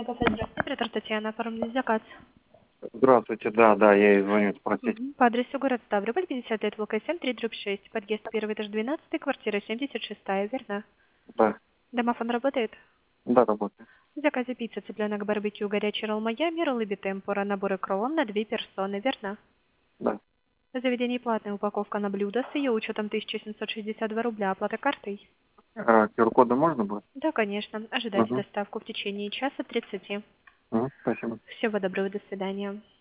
кафе, здравствуйте, оператор Татьяна, оформить заказ. Здравствуйте, да, я ей звоню спросить. По адресу город Ставрополь, 50 лет, ВК-7, 3/6, подъезд 1, этаж 12, квартира 76, верно? Да, Домофон работает? да, работаю. В заказе пицца, цыпленок, барбекю, горячий ролл Майами, роллы битемпура, наборы кроллон на 2 персоны, верно? Да. В заведении платная упаковка на блюдо с ее учетом 1762 рубля, оплата картой? QR-коды можно будет? Да, конечно. Ожидайте Угу. доставку в течение часа 30. Спасибо. Всего доброго, до свидания.